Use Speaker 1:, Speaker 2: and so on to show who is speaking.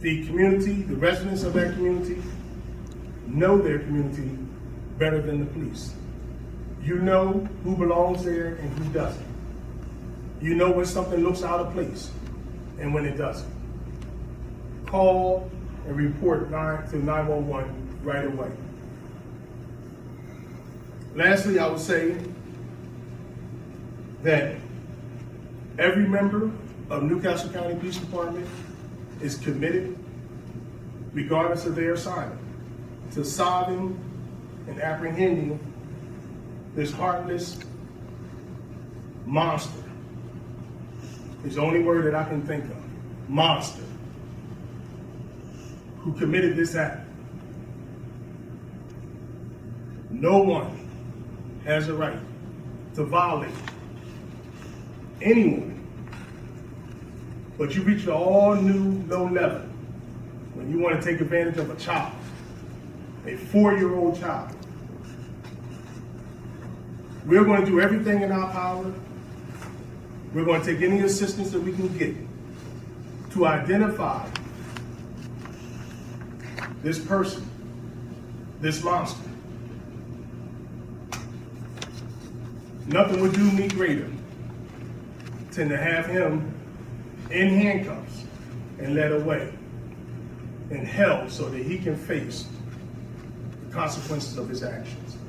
Speaker 1: The community, the residents of that community, know their community better than the police. You know who belongs there and who doesn't. You know when something looks out of place and when it doesn't. Call and report to 911 right away. Lastly, I would say that every member of Newcastle County Police Department is committed, regardless of their assignment, to solving and apprehending this heartless monster. It's the only word that I can think of. Monster. Who committed this act. No one has a right to violate anyone. But you reach an all new low level when you want to take advantage of a child, a 4-year-old child. We're going to do everything in our power. We're going to take any assistance that we can get to identify this person, this monster. Nothing would do me greater than to have him in handcuffs and led away and held so that he can face the consequences of his actions.